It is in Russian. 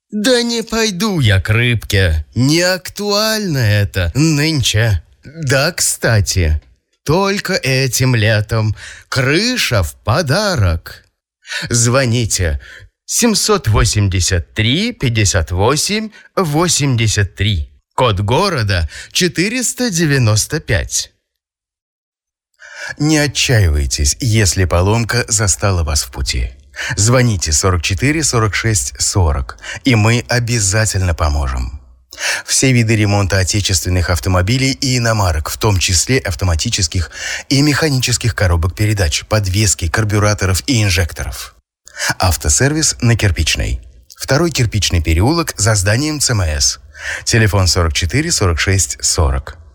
Да не пойду я к рыбке. Не актуально это нынче. Да, кстати, только этим летом крыша в подарок. Звоните 783-58-83. Код города 495. Не отчаивайтесь, если поломка застала вас в пути. Звоните 44 46 40, и мы обязательно поможем. Все виды ремонта отечественных автомобилей и иномарок, в том числе автоматических и механических коробок передач, подвески, карбюраторов и инжекторов. Автосервис на Кирпичной. 2-й Кирпичный переулок за зданием ЦМС. Телефон 44 46 40.